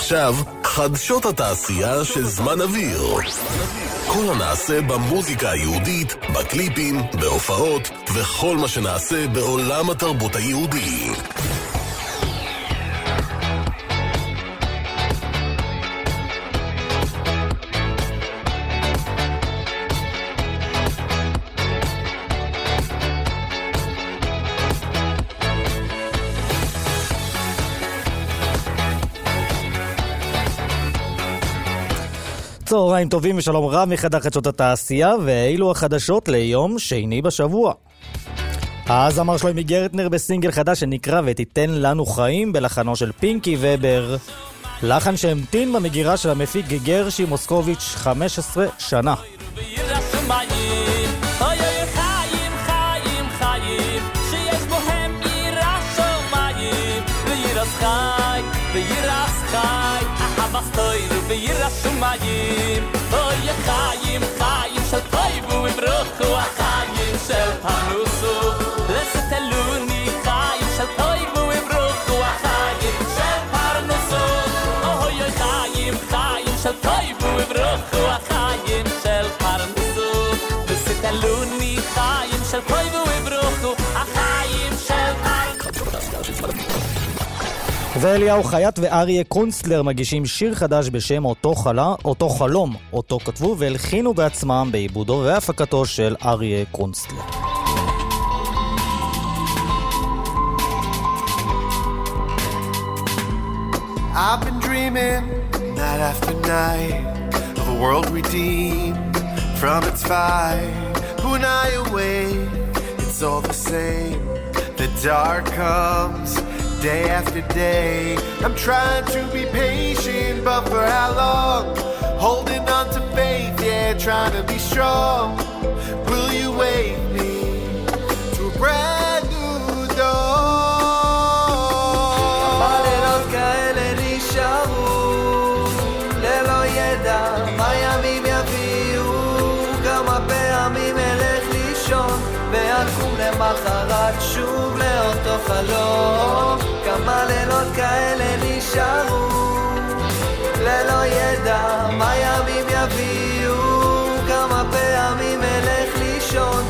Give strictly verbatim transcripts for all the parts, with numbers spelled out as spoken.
ועכשיו, חדשות התעשייה של זמן אוויר. כל הנעשה במוזיקה היהודית, בקליפים, בהופעות, וכל מה שנעשה בעולם התרבות היהודי. צהריים טובים ושלום רב מחדר חדשות התעשייה, ואילו החדשות ליום שני בשבוע. הזמר שלוימי גרטנר בסינגל חדש שנקרא ותיתן לנו חיים בלחנו של פינקי ובר, לחן שהמתין במגירה של המפיק גרשי מוסקוביץ' חמש עשרה שנה. mayim oy khayim khayim shel toyvu ibrochu khayim shel panusu leseteluni khayim shel toyvu ibrochu khayim shel panusu oy khayim khayim shel toyvu ibrochu khayim shel panusu leseteluni khayim shel toyvu ibrochu khayim shel panusu. ואליהו חייט ואריה קונסטלר מגישים שיר חדש בשם אותו, חלה, אותו חלום, אותו כתבו והלחינו בעצמם בעיבודו והפקתו של אריה קונסטלר. I've been dreaming night after night of a world redeemed from its fight. Who and I away, it's all the same. The dark comes day after day. I'm trying to be patient, but for how long? Holding on to faith, yeah, trying to be strong. Will you wake me to a brand new dawn? בלילות כאלה נשארו ללא ידע מה ימים יביאו. כמה פעמים אלך לישון ואקום למחרת שוב לאותו חלום. כמה לילות כאלה נשארו ללא ידע מה ימים יביאו. כמה פעמים אלך לישון.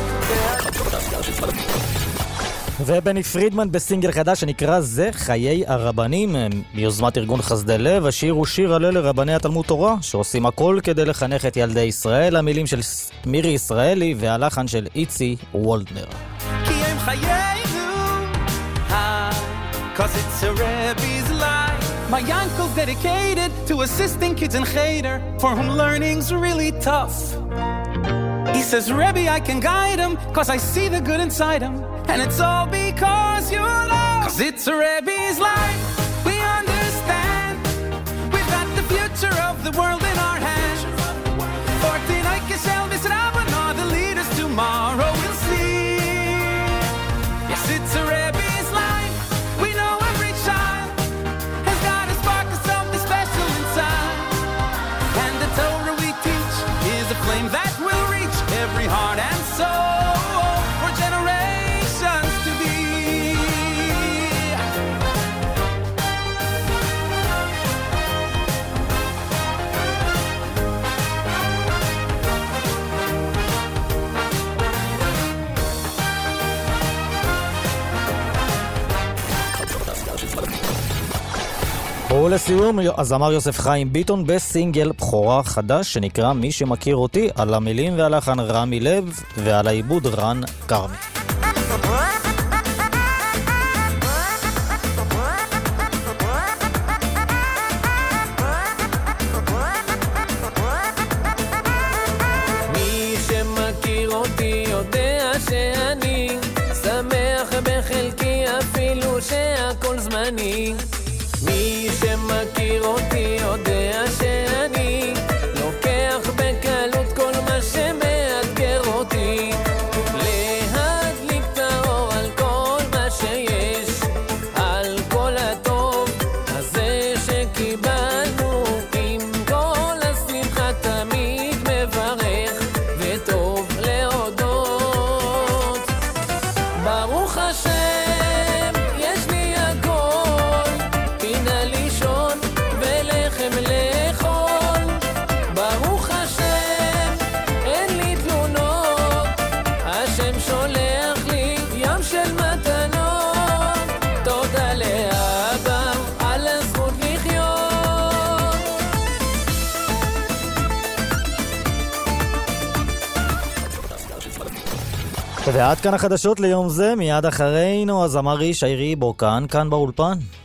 ובני פרידמן בסינגל חדש שנקרא זה חיי הרבנים מיוזמת ארגון חסדי לב. השיר הוא שיר הלל לרבני התלמוד תורה שעושים הכל כדי לחנך את ילדי ישראל. המילים של מירי ישראלי והלחן של איצי וולדנר. כי הם חיינו cause it's a Rebbe's life. My uncle's dedicated to assisting kids in Cheder for whom learning's really tough. He says, Rebbe, I can guide him cause I see the good inside him. And it's all because you love. Cause it's a Rebbe's life. We understand. We've got the future of the world in our hands. fourteen I can sell this Rabban, all the leaders tomorrow will see. Yes, it's a Rebbe's life. We know every child has got a spark of something special inside. And the Torah we teach is a flame that will reach every heart and soul for generations to be. ולסיום, הזמר יוסף חיים ביטון בסינגל בחורה חדש שנקרא מי שמכיר אותי, על המילים והלחן רמי לב ועל העיבוד רן קרמי. מי שמכיר אותי יודע שאני שמח בחלקי אפילו שהכל זמני. מי שמכיר אותי יודע שאני לוקח בקלות כל מה שמאתגר אותי. להדליק את האור על כל מה שיש, על כל הטוב הזה שקיבלנו. עם כל השמחה תמיד מברך וטוב להודות. ברוך השם יש לי הכל, פינה לישון ולך ועד כאן החדשות ליום זה, מיד אחרינו הזמר ישי ריבו כאן, כאן באולפן.